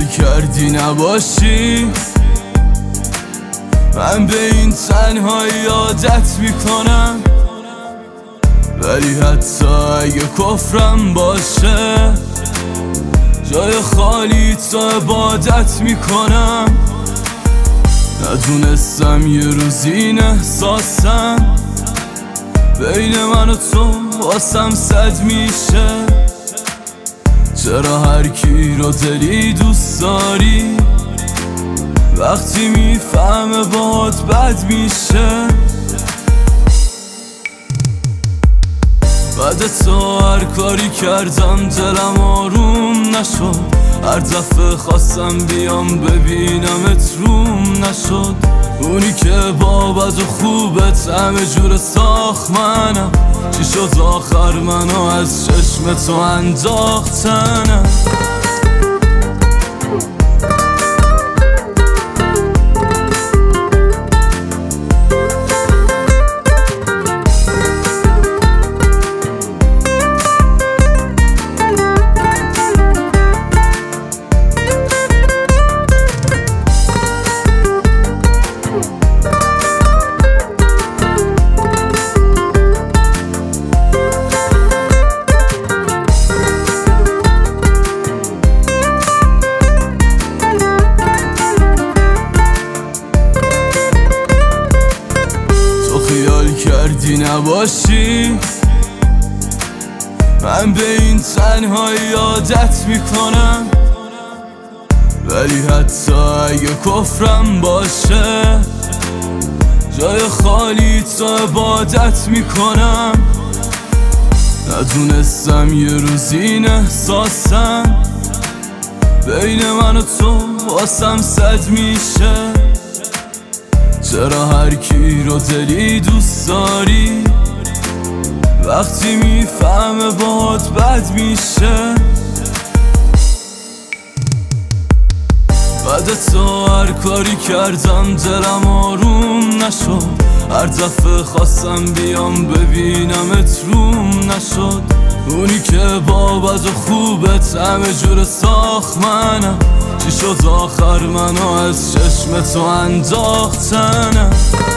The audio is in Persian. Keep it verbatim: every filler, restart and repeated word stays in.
خیال کردی نباشی، من به این تنهایی عادت میکنم، ولی حتی اگه کفرم باشه جای خالی تو عبادت میکنم. ندونستم یه روز این احساسم بین من و تو واسم صد میشه. چرا هر کی رو دلی دوست داری وقتی میفهمه باهات بد میشه؟ بعد تو هر کاری کردم دلم آروم نشد، هر دفعه خواستم بیام ببینمت روم نشد. اونی که با بد و خوبت همه جور ساخت منم، چی شد آخر منو از چشم تو انداختنم؟ کردی نباشی، من به این تنهایی عادت میکنم، ولی حتی اگه کفرم باشه جای خالی تو عبادت میکنم. ندونستم یه روز این احساسم بین من و تو واسم صد میشه. چرا هر کی رو دلی دوست داری وقتی میفهمه باهات بد میشه؟ بعد تو هر کاری کردم دلم آروم نشد، هر دفعه خواستم بیام ببینمت روم نشد. اونی که با بد و خوبت همه جور ساخت منم، چی شد آخر منو از چشم تو انداختنم؟